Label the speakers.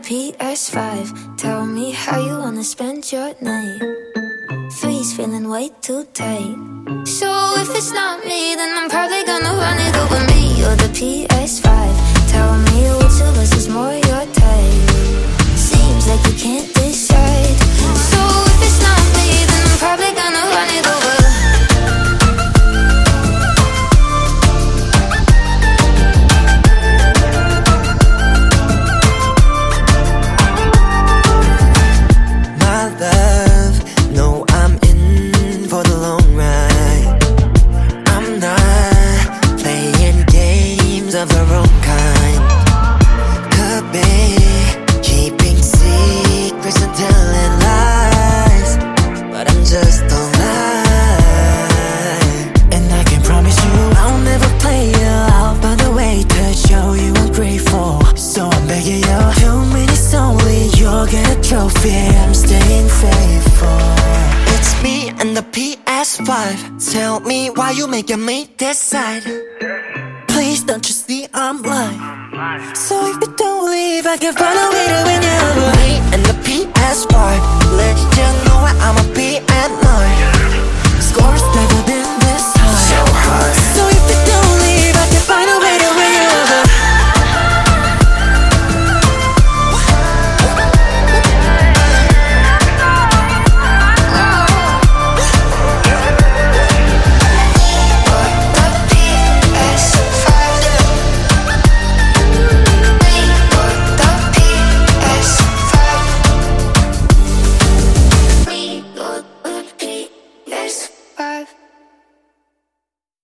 Speaker 1: PS5. Tell me how you wanna spend your night. Three's feeling way too tight. So if it's not me, then I'm probably gonna run it over me or the PS5. Tell me which of us is more your type. Seems like you can't decide. So if it's not me, then I'm probably gonna run it over.
Speaker 2: Of the wrong kind. Could be keeping secrets and telling lies, but I'm just alive. And I can promise you I'll never play you out by the way to show you I'm grateful. So I'm begging you, 2 minutes only, you'll get a trophy. I'm staying faithful. It's me and the PS5. Tell me why you making me decide. Please don't you see I'm lying. So if you don't leave, I can find a way to win you. Me and the PS5, let you know where I'ma be at night.